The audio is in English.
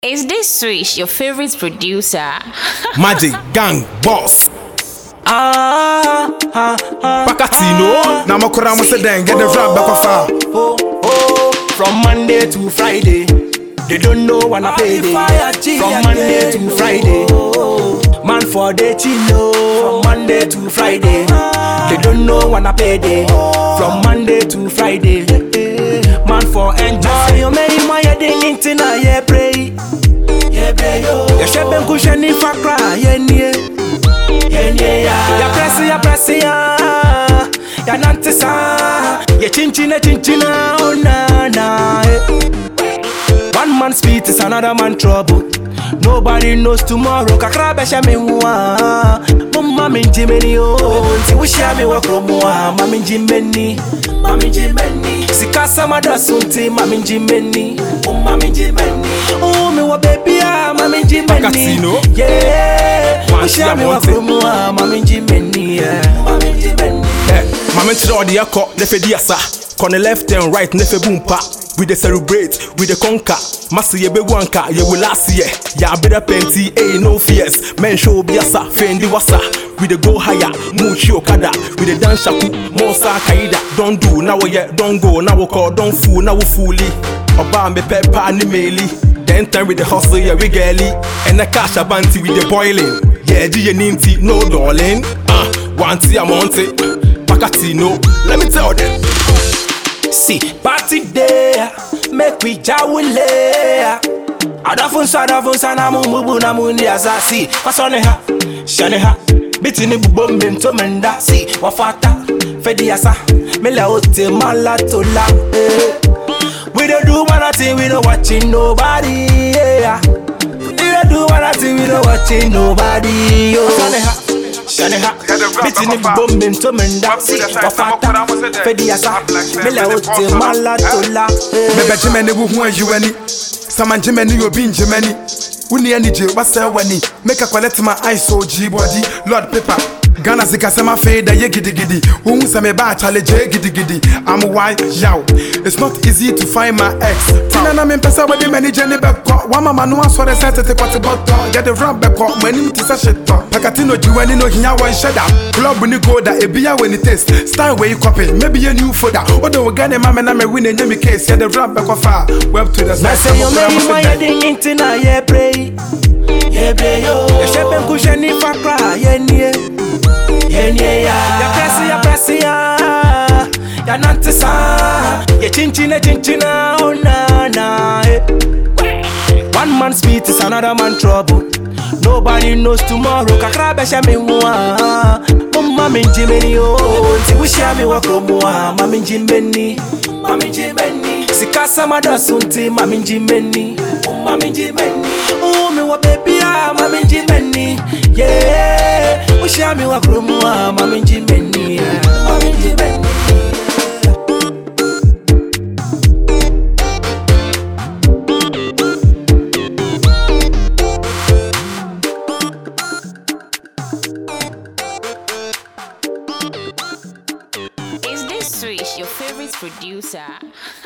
Is this Swish your favorite producer? Magic Gang Boss. Pakatino. Now Makura must then get the rap back of From Monday to Friday, they don't know when I pay day. From Monday to Friday, man for the chino. From Monday to Friday, they don't know when I pay day. From Monday to Friday, man for enjoy. You may my heading into na ye pray. Ya sheben kusheni fakra yenye. Ya presi ya nantesa. Ya chinchina oh na. One man's speed is another man's trouble. Nobody knows tomorrow. Kakra besha me wa. Mama minjimeni oh. Si wisha me wa kromwa. Mama minjimeni. Sikasa madasunti. Mama minjimeni. Mama minjimeni. Oh me wa baby ah. Mama minjimeni. Yeah. Wisha me wa kromwa. Mama minjimeni. Mama minjimeni. Mama chiro di yako nefe diasa. Kone left and right nefe boompa. We dey celebrate, we dey conquer. Master ye be wanka, ye will last year. Ya better plenty, no fears. Men show biasa, fendi wasa. We dey go higher, muchi okada. We dey dance shaku, mosa kaida. Don't do, now we don't go, now we call, don't fool, now we fully. Oba me pepper ni meli. Then time with the hustle, yeah we girly. And the cash abanti with the boiling. Yeah, G ninty, no darling. One tea a month, Pakatino. Let me tell them. See, party day, make we jawule. Adafun na mumubu na mundi asasi. Pasone ha, shane ha. Bitini bubombe mtomenda. See, wafata, fedi asa. Mele ote malatola. We don't do nothing, we don't watching nobody. We don't do nothing, we don't watching nobody. Pasone ha. Shaneha, bitini bombe ntomenda, wafata, fedi asa, mele ote malatola. Mebe jimeni wuhu anjiweni, saman jimeni yobin jimeni. Uni anije wase wani, make a quality my eyes so G-body, Lord paper. Ghana zika sema fade ye gidi gidi. Umu seme ba challenge gidi gidi. I'm white yow. It's not easy to find my ex. Tina na mimpesa wadi many jenny beko. Wama manua swore sete te kwati boto. Get the rap beko. Mweni mtisa shito. Pakatino jiweni no hinya one shada. Club ni go da ebiya when it taste. Style where you copy. Maybe a new folder. Odo wagane mame na me win in jemi case. Yeah the rap beko far. Web to the side. Say you made my heading into na ye pray. Ye pray yo. Ya sheben kusheni fakra yenye. Ya presi ya nantesa. Ya chinchina oh na. One man's speed is another man's trouble. Nobody knows tomorrow. Kakra besha me wa. Mama minjimeni oh. Si wisha me wa kromwa. Mama minjimeni. Sikasa madasunti. Mama minjimeni. Oh me wa baby ah. Mama minjimeni. Yeah. Wisha me wa kromwa. Mama minjimeni. Is this Swish your favorite producer?